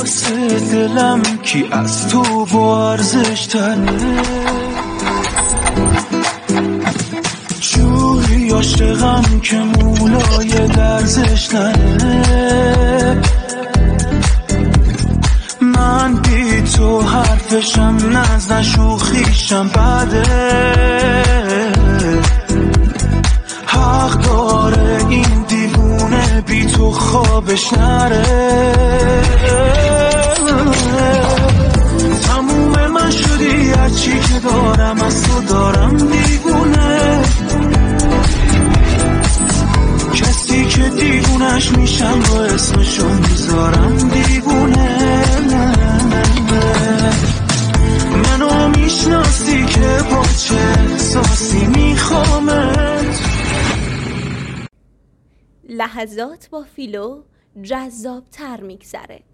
واسه دلم کی از تو با ارزش تره، جوری عاشقم که مولای درزش نره. من بی تو حرفشم نزد شوخیشم بده، حق داره این دیوونه بی تو خوابش نره. تموم من شدی هرچی که دارم از تو دارم دیوونه، کسی که دیوونش میشم رو اسمشو میذارم دیوونه. منو میشناسی که با چه احساسی میخوامت. لحظات با فیلو جذاب تر میگذره.